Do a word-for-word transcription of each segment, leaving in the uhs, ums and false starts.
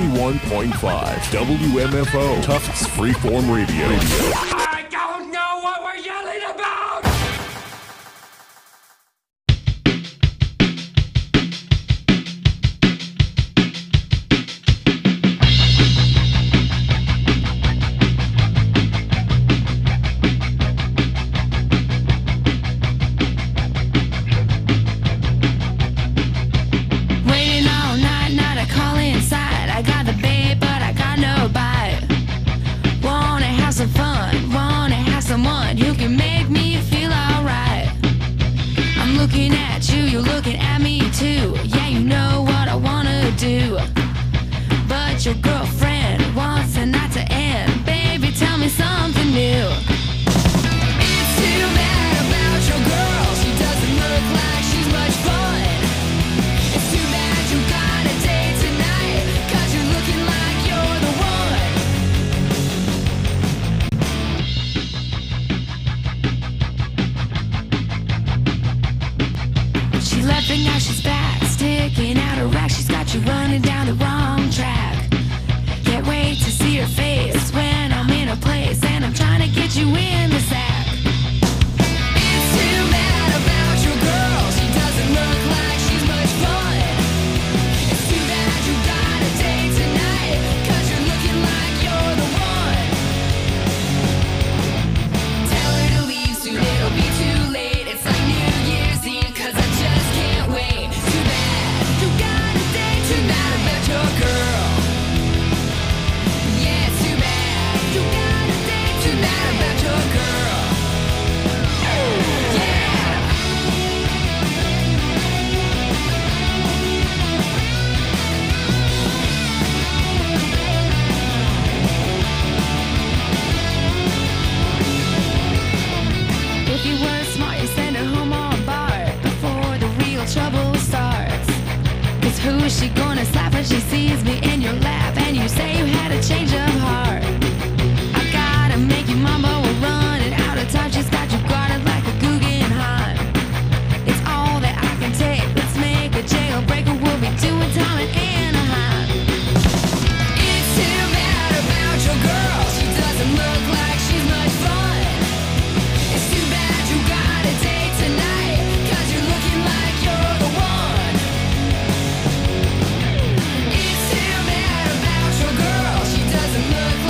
ninety-one point five W M F O, Tufts Freeform Radio. I don't know what we're yelling about! Your girlfriend wants the night to end. Baby, tell me something new. It's too bad about your girl. She doesn't look like she's much fun. It's too bad you got a date tonight, 'cause you're looking like you're the one. She left and now she's back, sticking out her rack. She's got you running down the wrong track. Can't wait to see your face when I'm in a place and I'm trying to get you in the sack. It's too bad about your girl. She doesn't look like she's much fun. It's too bad you got a date tonight, 'cause you're looking like you're the one. Tell her to leave soon, it'll be too late. It's like New Year's Eve, 'cause I just can't wait. Too bad you got a date tonight about your girl. Who is she gonna slap when she sees me in your lap? And you say you had a change of heart. I gotta make you mumble, we're running out of time. She's got you guarded like a Guggenheim. It's all that I can take. Let's make a jailbreak and we'll be doing time in Anaheim. It's too bad about your girl. She doesn't look like she's much fun. It's too bad you got a date tonight, 'cause you're looking like you're the one. It's too bad about your girl. She doesn't look like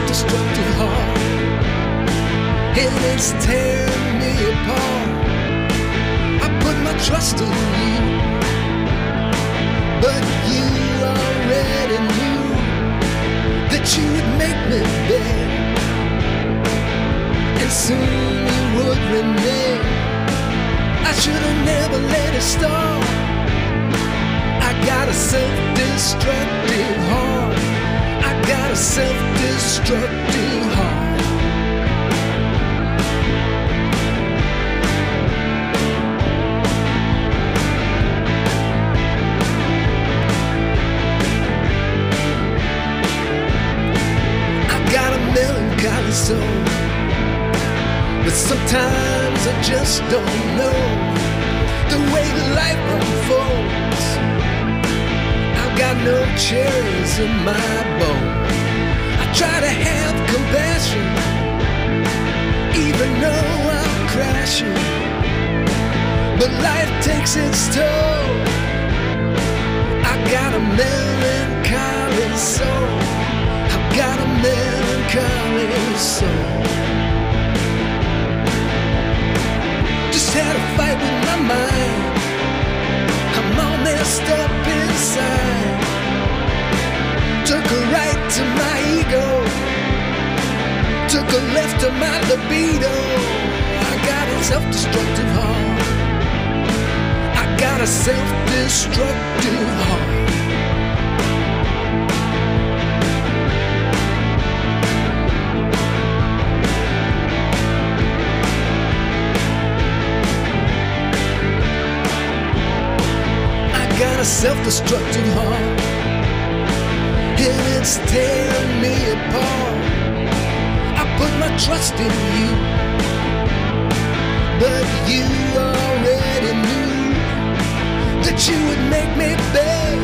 self-destructive heart, and it's tearing me apart. I put my trust in you, but you already knew that you would make me beg, and soon you would renege. I should have never let it start. I got a self-destructive heart. I got a self-destructive heart. I got a melancholy soul, but sometimes I just don't know the way life unfolds. I've got no cherries in my bowl. I try to have compassion, even though I'm crashing, but life takes its toll. I got a melancholy soul. I've got a melancholy soul. Just had a fight with my mind. I'm all messed up inside. Took a right to my ego, took a left to my libido. I got a self-destructive heart. I got a self-destructive heart. Got a self-destructive heart, and it's tearing me apart. I put my trust in you, but you already knew that you would make me beg,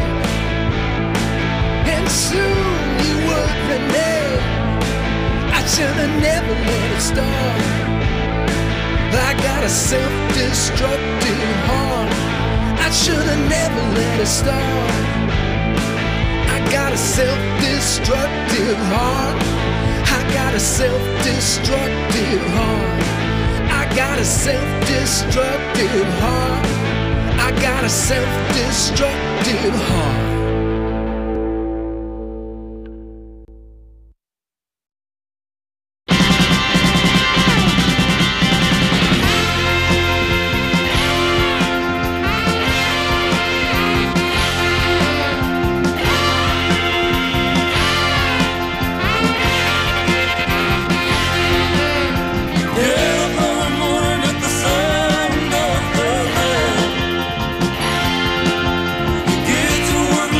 and soon you would renege. I should have never let it start. I got a self-destructive heart. I should have never let it start. I got a self-destructive heart. I got a self-destructive heart. I got a self-destructive heart. I got a self-destructive heart. Get to work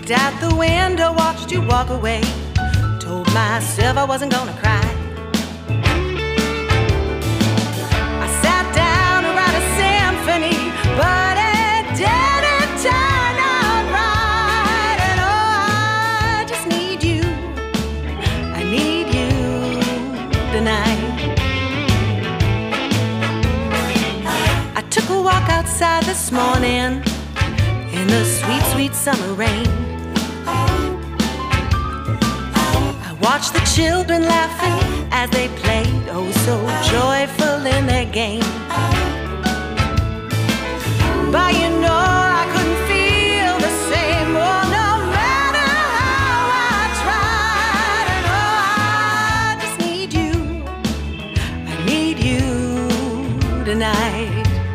Looked out the window, watched you walk away. Told myself I wasn't gonna cry. I sat down to write a symphony, but it didn't turn out right. And oh, I just need you. I need you tonight. I took a walk outside this morning in the sweet, sweet summer rain. I watched the children laughing as they played, oh so joyful in their game. But you know I couldn't feel the same, oh no matter how I tried. And oh, I just need you, I need you tonight.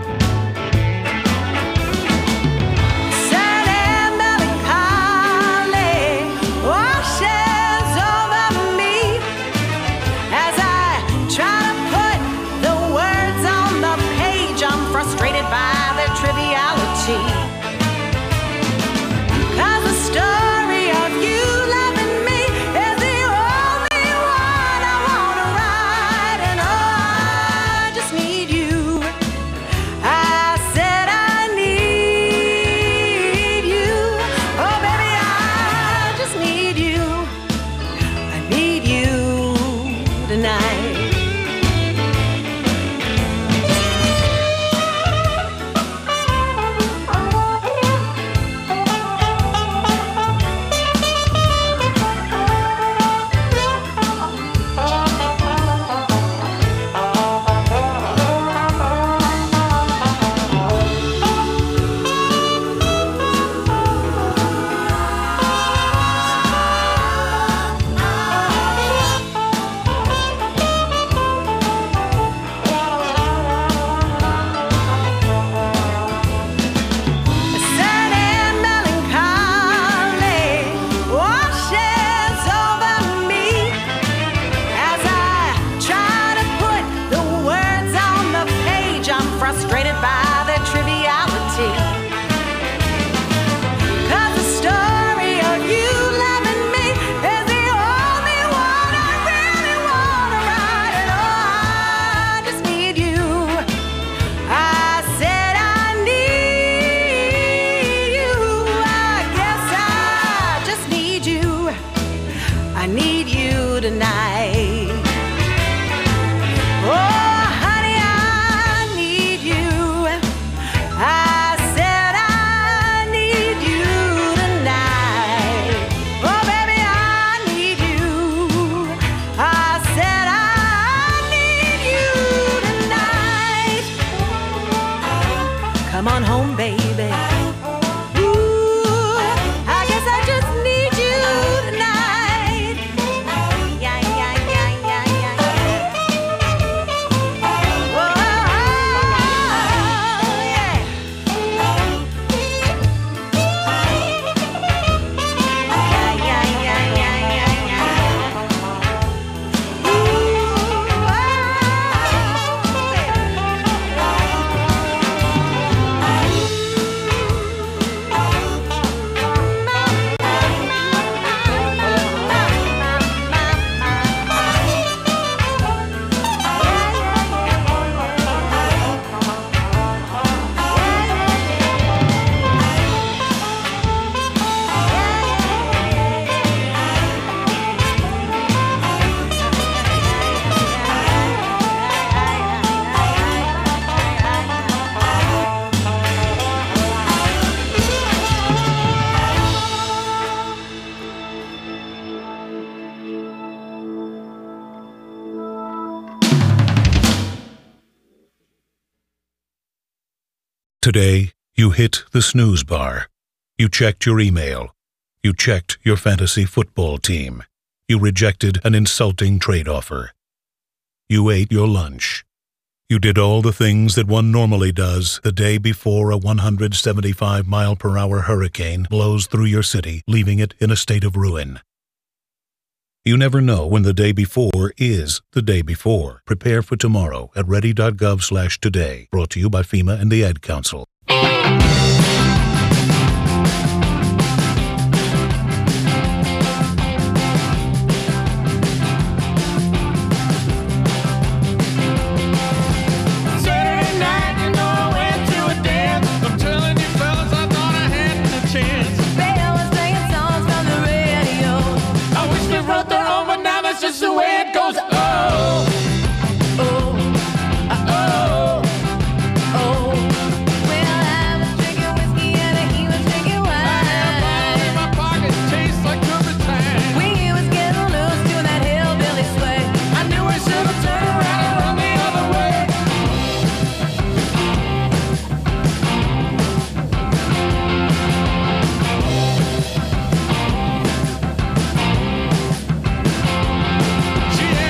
Come on home, baby. Ooh, I guess I just need you tonight. Yeah, yeah, yeah, yeah, yeah, yeah. Oh, yeah. Yeah, yeah, yeah, yeah, yeah, yeah. Ooh, Today, you hit the snooze bar. You checked your email. You checked your fantasy football team. You rejected an insulting trade offer. You ate your lunch. You did all the things that one normally does the day before a one hundred seventy-five mile per hour hurricane blows through your city, leaving it in a state of ruin. You never know when the day before is the day before. Prepare for tomorrow at ready dot gov slash today. Brought to you by FEMA and the Ad Council. the way it goes. Oh, oh, oh, oh. Well, I was drinking whiskey and he was drinking wine. In my pocket tastes like turpentine. We was getting loose doing that hillbilly sway. I knew I should have turned around and run the other way. She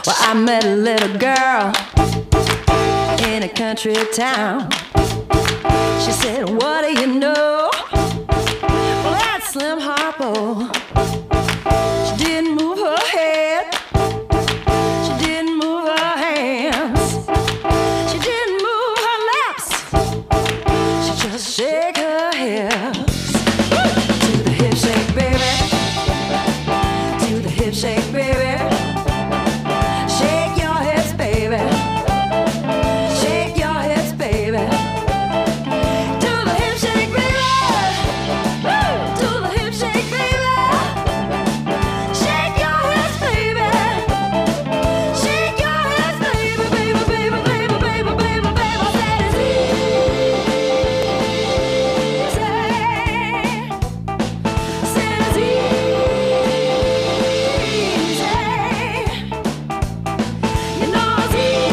Well, I met a little girl in a country town. She said, what do you know? Well, that's Slim Harpo. She didn't move her head. She didn't move her hands. She didn't move her lips. She just shake her hips. To the hip shake, baby. To the hip shake, baby. Shake your hips, baby. Shake your hips, baby. To the hip shake, baby. Woo! To the hip shake, baby. Shake your hips, baby. Shake your hips, baby, baby, baby, baby, baby, baby, baby. That is easy. That is easy. You know it's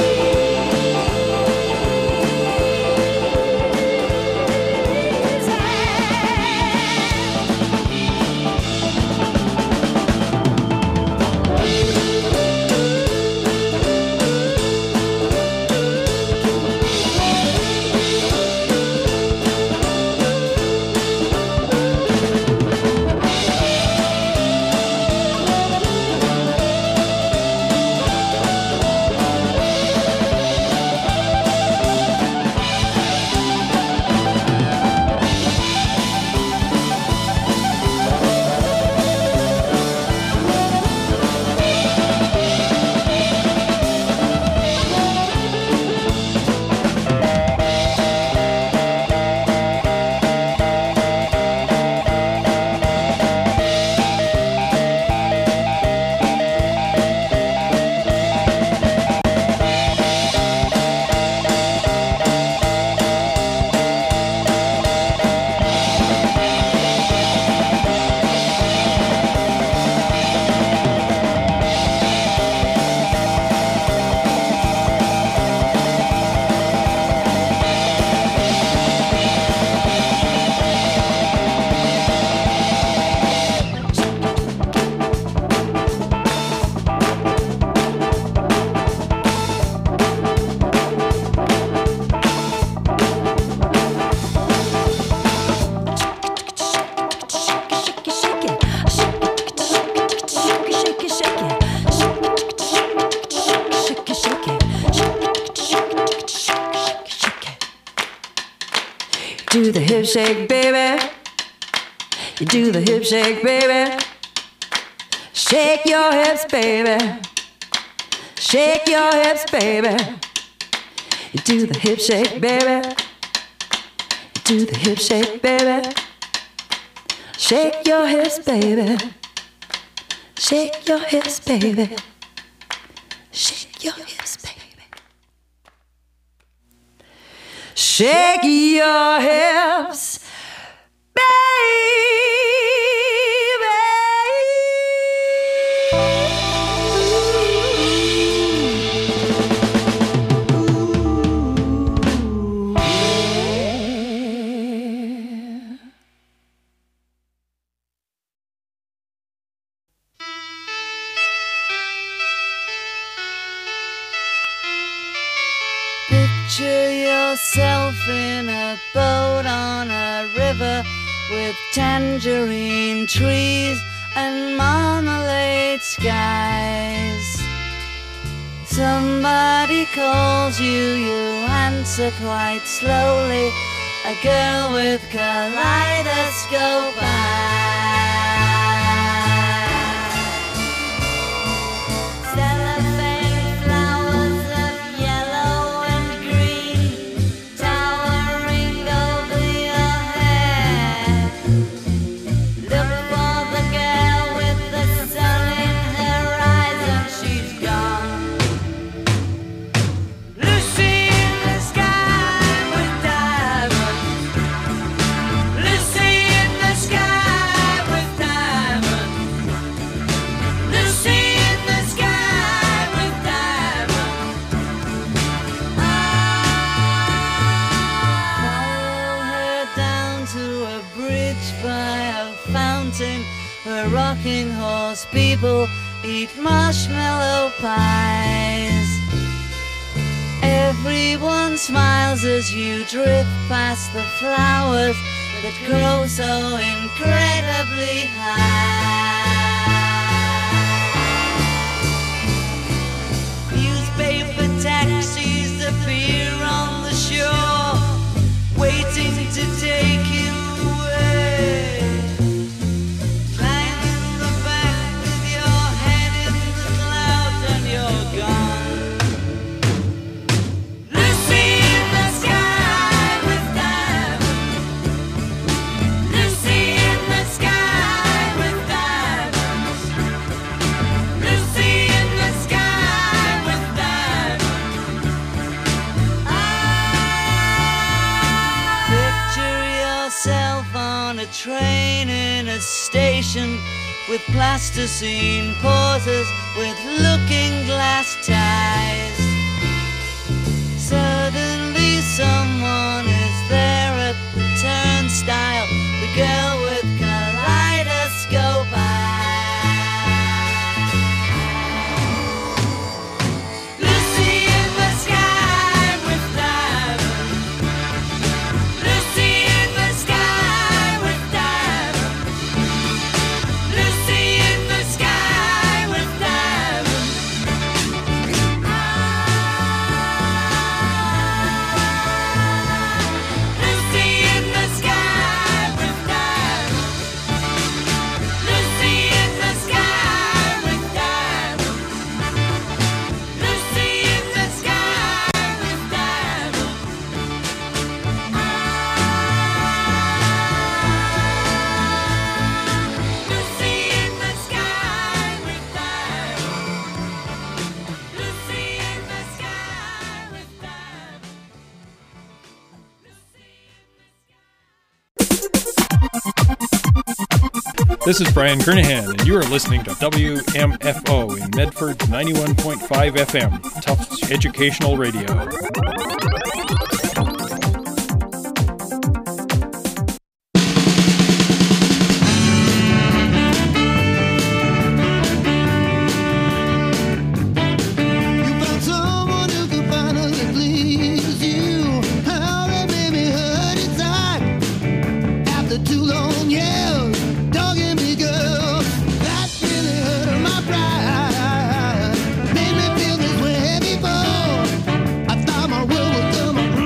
do the hip shake, baby. You do the hip shake, baby. Shake your hips, baby. Shake your hips, baby. You do the hip shake, baby. You do the hip shake, baby. Shake your hips, baby. Shake your hips, baby. Shake your hips, baby. Shake your hips, Picture yourself in a boat on a river with tangerine trees and marmalade skies. Somebody calls you, you answer quite slowly. A girl with kaleidoscope eyes. Rocking horse people eat marshmallow pies. Everyone smiles as you drift past the flowers that grow so incredibly high. Newspaper taxis appear on the shore, waiting to take you away. Climb in the back with your head in the clouds and you're gone. Lucy in the sky with diamonds. Lucy in the sky with diamonds. Lucy in the sky with diamonds. Picture yourself on a train in a station with plasticine pauses with looking glass ties. Suddenly someone is there at the turnstile, the girl with kaleidoscope eyes. Lucy in the sky with diamonds. Lucy in the sky with diamonds. Lucy in the sky with diamonds. Lucy in the sky with diamonds. Lucy in the sky with diamonds. Lucy in the sky with diamonds. Lucy in the sky with diamonds. Lucy in the sky with diamonds. This is Brian Kernahan, and you are listening to W M F O in Medford ninety-one point five F M, Tufts Educational Radio. You found someone who could finally please you. How that made me hurt inside. After two long years, dogging me, girl, that really hurt my pride. Made me feel this way before. I thought my world would come apart.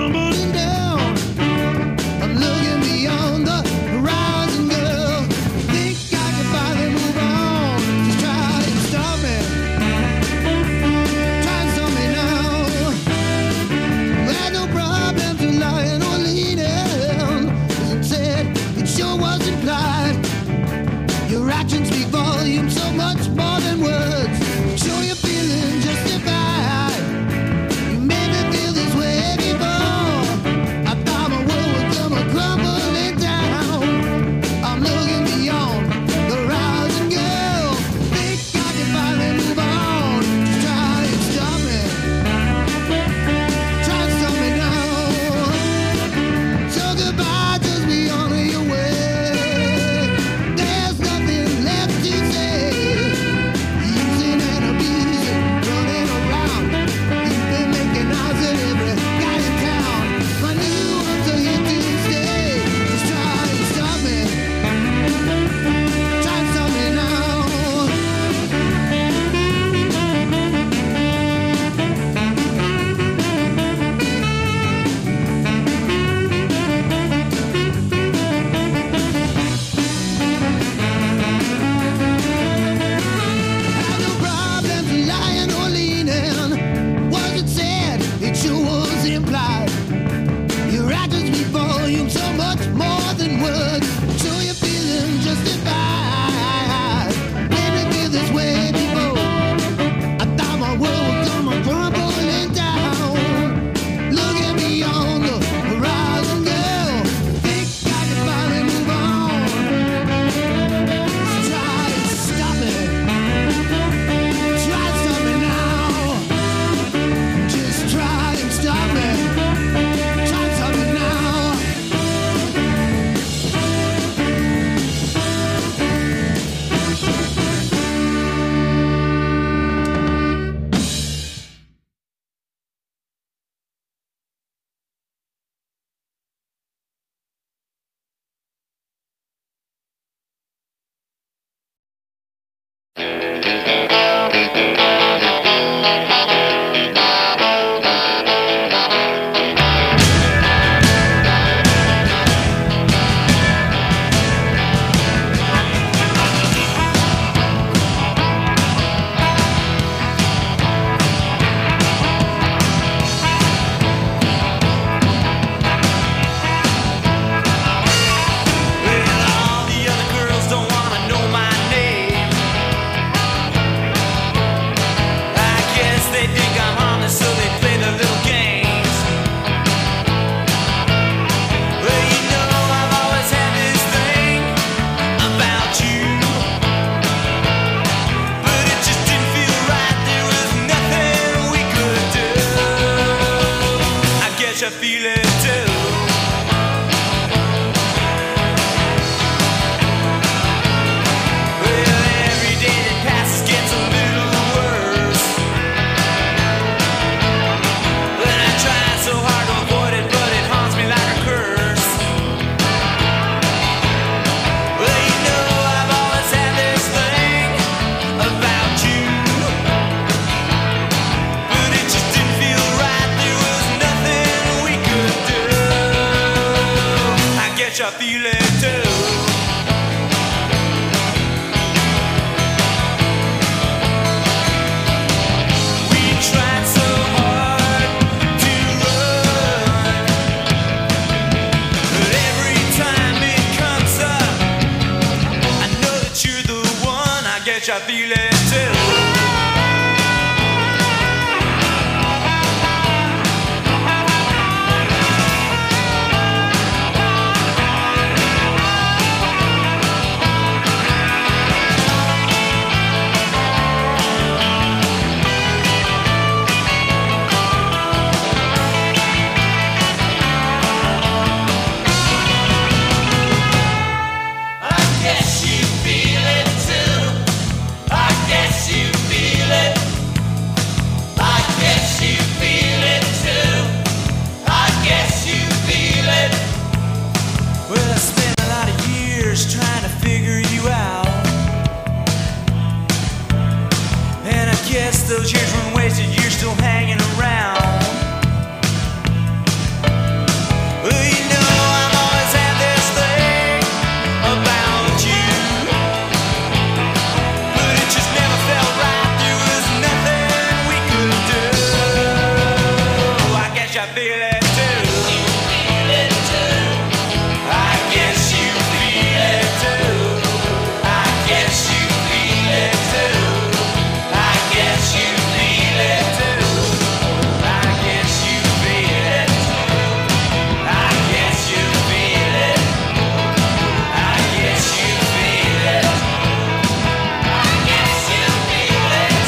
you feel it too. Well, every day that passes gets a little worse. But I try so hard to avoid it, but it haunts me like a curse. Well, you know I've always had this thing about you, but it just didn't feel right. There was nothing we could do. I guess I feel it too. We tried so hard to run, but every time it comes up, I know that you're the one. I guess I feel it too. I guess you feel it too. I guess you feel it. I guess you feel it too. I guess you feel it. Well, I spent a lot of years trying to figure you out, and I guess those years weren't wasted. You're still hanging around. Well, you know I've always had this thing about you, but it just never felt right. There was nothing we could do. I guess I feel it too. I guess you feel it too. I guess you feel it too. I guess you feel it too. I guess you feel it too. I guess you feel it. I guess you feel it. I guess you feel it.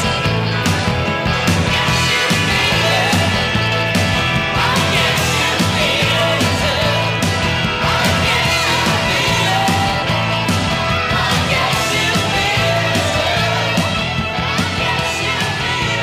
I guess you feel it too. I guess you feel it. I guess you feel it too. I guess you feel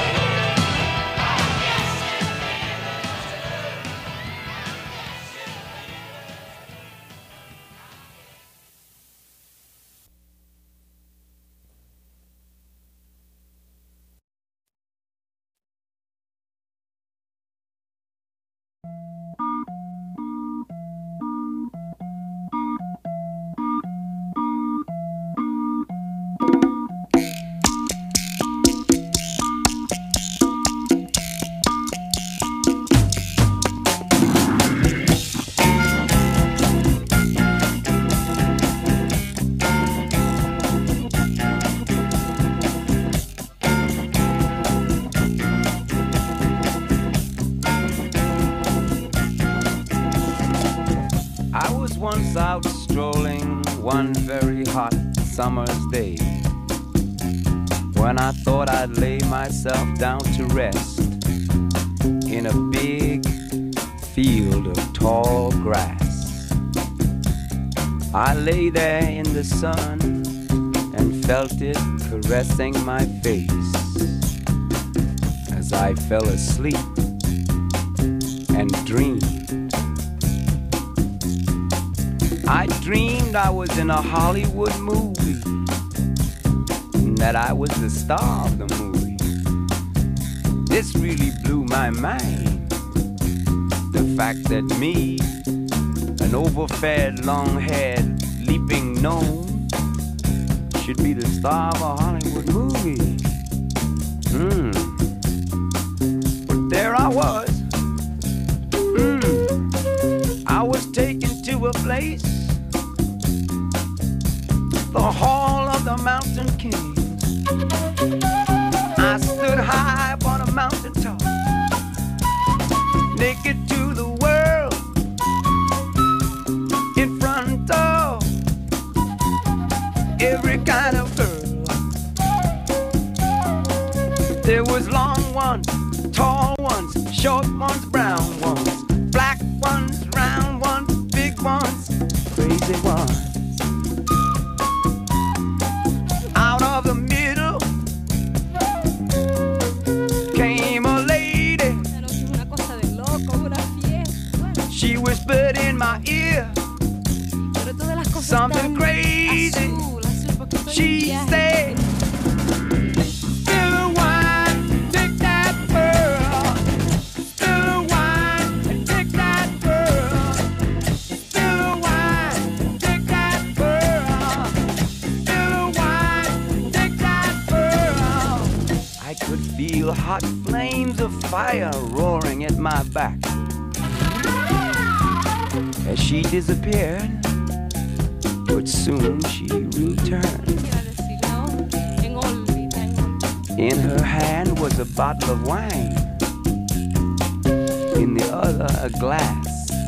I was once out strolling one very hot summer's day, when I thought I'd lay myself down to rest in a big field of tall grass. I lay there in the sun and felt it caressing my face as I fell asleep and dreamed. I dreamed I was in a Hollywood movie, and that I was the star of the movie. This really blew my mind, the fact that me, an overfed, long-haired, leaping gnome, should be the star of a Hollywood movie. Hmm. But there I was. Hmm. I was taken to a place, the Hall of the Mountain King. I stood high upon a mountain top, naked to the world, in front of every kind of girl. There was long ones, tall ones, short ones, brown ones, it was. Out of the middle came a lady. She whispered in my ear something crazy. She said, spill the wine, take that pearl. Spill the wine and take that pearl. Spill the wine, take that pearl. Spill the wine, take that pearl. I could feel hot flames of fire roaring at my back. As she disappeared, but soon she returned. In her hand was a bottle of wine, in the other a glass.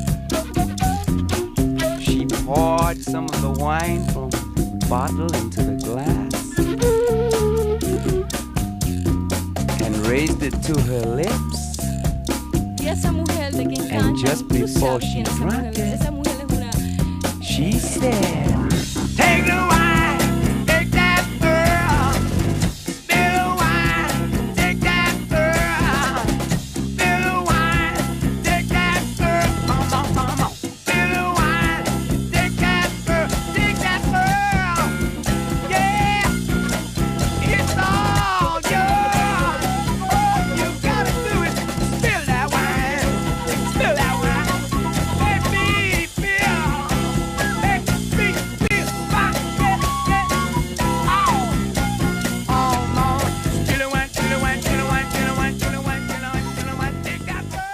She poured some of the wine from the bottle into the glass and raised it to her lips. And just before she drank it, she said, take the wine, take that pearl. Spill the wine, take that pearl. Spill the wine, take that pearl. Come on, come on. Spill the wine, take that pearl, take that pearl. Yeah, it's all yours. Oh, you gotta do it. Spill that wine, spill that wine. Let me feel. Let me feel my head. Oh, oh, no. Spill the wine, spill the wine, spill the wine, spill the wine, spill the wine, spill the wine, spill the wine. Take that pearl.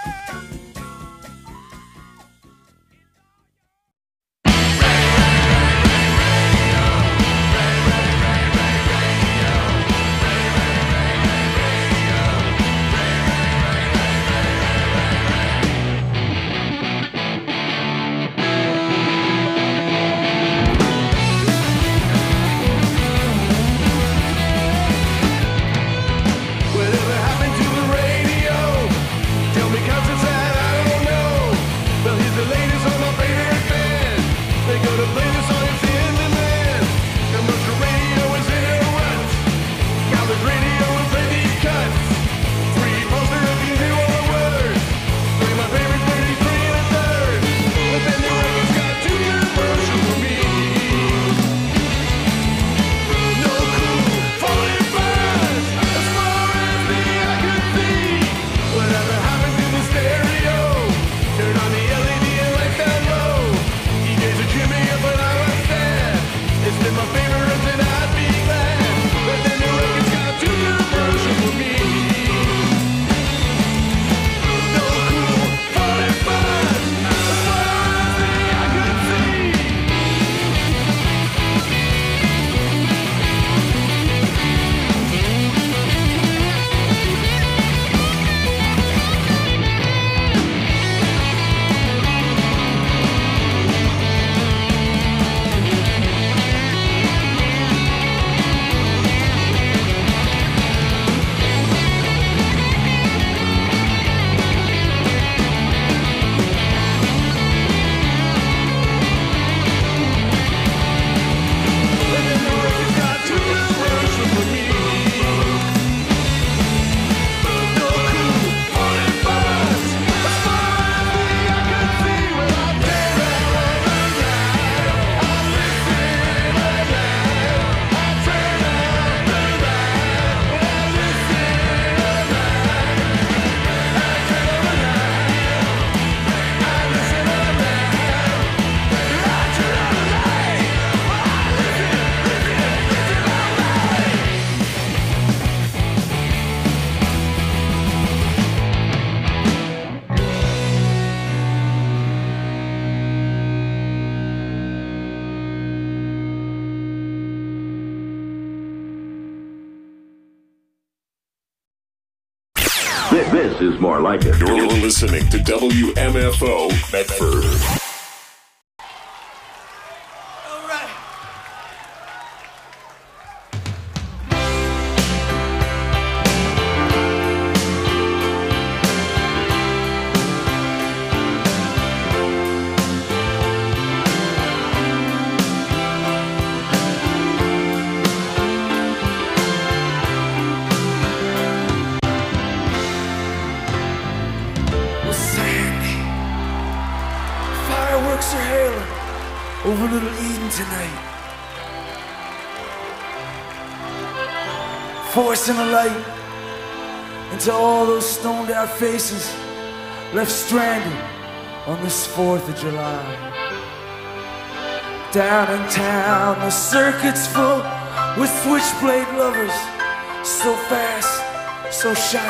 Whatever happened to the radio? Tell me 'cause it's sad, I don't know. Well, here's the latest on my favorite band. They go to play the song, it's in demand. Commercial radio is in a rut. College radio will play these cuts. Free poster if you hear all the words. Play my favorite thirty-three and a third. But then the record's got too commercial for me. No cool, falling buzz. As far as the eye could see. Whatever happened to the stereo? Turn on the L E D and light that low. D Js would cheer me up when I was sad. It's been my favorite and I'd be glad. But then the record's got too commercial for me. No cool, falling buzz. As far as the eye could see. But then the record's got too commercial for me. No cool, falling buzz. As far as the eye could see. Well, I turn around and I listen and I I turn around and I listen and I turn around I listen and I turn This, this is more like it. You're listening to W M F O Medford. All right. over Little Eden tonight. Forcing a light into all those stoned out faces left stranded on this fourth of July. Down in town, the circuit's full with switchblade lovers, so fast, so shy.